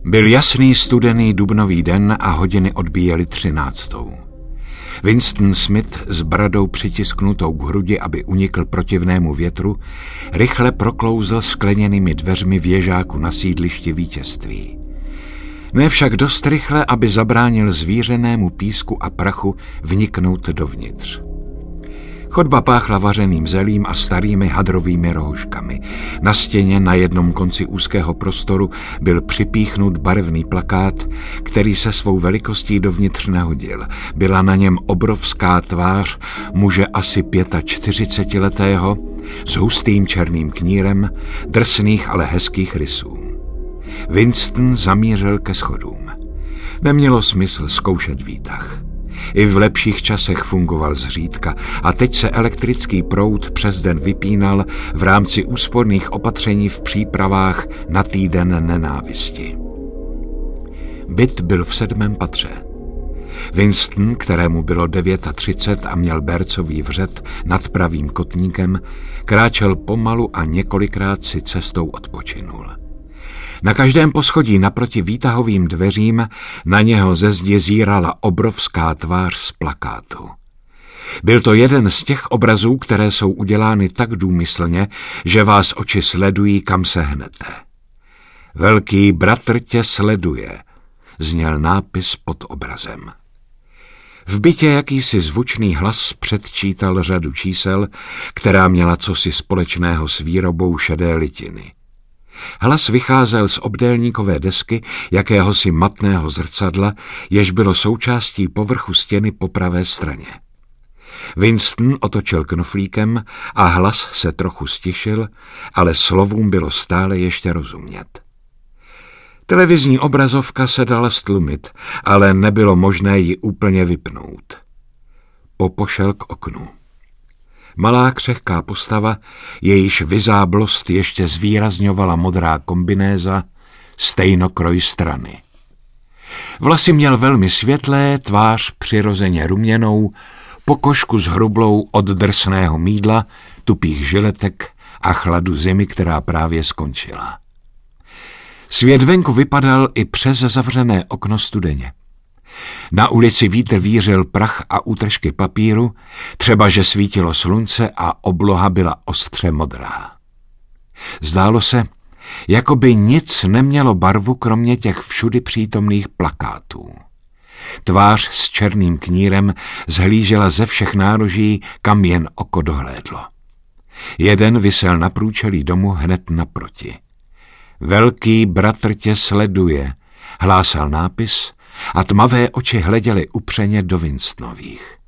Byl jasný studený dubnový den a hodiny odbíjely 13. Winston Smith s bradou přitisknutou k hrudi, aby unikl protivnému větru, rychle proklouzl skleněnými dveřmi věžáku na sídlišti Vítězství. Ne však dost rychle, aby zabránil zvířenému písku a prachu vniknout dovnitř. Chodba páchla vařeným zelím a starými hadrovými rohožkami. Na stěně na jednom konci úzkého prostoru byl připíchnut barevný plakát, který se svou velikostí dovnitř nehodil. Byla na něm obrovská tvář muže asi 45letého, s hustým černým knírem, drsných, ale hezkých rysů. Winston zamířil ke schodům. Nemělo smysl zkoušet výtah. I v lepších časech fungoval zřídka a teď se elektrický proud přes den vypínal v rámci úsporných opatření v přípravách na týden nenávisti. Byt byl v 7. patře. Winston, kterému bylo 39 a měl bercový vřet nad pravým kotníkem, kráčel pomalu a několikrát si cestou odpočinul. Na každém poschodí naproti výtahovým dveřím na něho ze zdi zírala obrovská tvář z plakátu. Byl to jeden z těch obrazů, které jsou udělány tak důmyslně, že vás oči sledují, kam se hnete. Velký bratr tě sleduje, zněl nápis pod obrazem. V bytě jakýsi zvučný hlas předčítal řadu čísel, která měla cosi společného s výrobou šedé litiny. Hlas vycházel z obdélníkové desky jakéhosi matného zrcadla, jež bylo součástí povrchu stěny po pravé straně. Winston otočil knoflíkem a hlas se trochu stišil, ale slovům bylo stále ještě rozumět. Televizní obrazovka se dala stlumit, ale nebylo možné ji úplně vypnout. Popošel k oknu. Malá křehká postava, jejíž vyzáblost ještě zvýrazňovala modrá kombinéza, stejnokroj strany. Vlasy měl velmi světlé, tvář přirozeně ruměnou, pokožku zhrublou od drsného mýdla, tupých žiletek a chladu zimy, která právě skončila. Svět venku vypadal i přes zavřené okno studeně. Na ulici vítr vířil prach a útržky papíru, třeba že svítilo slunce a obloha byla ostře modrá. Zdálo se, jako by nic nemělo barvu kromě těch všudy přítomných plakátů. Tvář s černým knírem zhlížela ze všech nároží, kam jen oko dohlédlo. Jeden visel na průčelí domu hned naproti. Velký bratr tě sleduje, hlásal nápis, a tmavé oči hleděly upřeně do Winstonových.